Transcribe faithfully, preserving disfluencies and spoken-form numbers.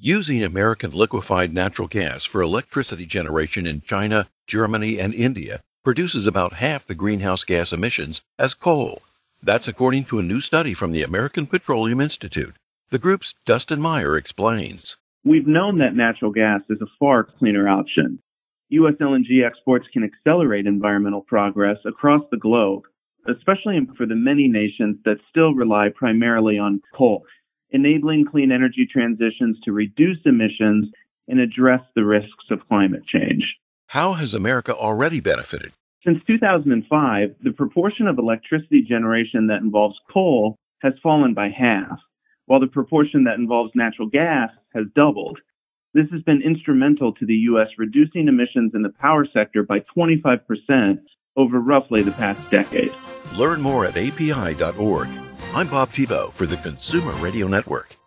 Using American liquefied natural gas for electricity generation in China, Germany, and India produces about half the greenhouse gas emissions as coal. That's according to a new study from the American Petroleum Institute. The group's Dustin Meyer explains. We've known that natural gas is a far cleaner option. U S L N G exports can accelerate environmental progress across the globe, especially for the many nations that still rely primarily on coal, enabling clean energy transitions to reduce emissions and address the risks of climate change. How has America already benefited? Since two thousand five, the proportion of electricity generation that involves coal has fallen by half, while the proportion that involves natural gas has doubled. This has been instrumental to the U S reducing emissions in the power sector by twenty-five percent over roughly the past decade. Learn more at A P I dot org. I'm Bob Tebow for the Consumer Radio Network.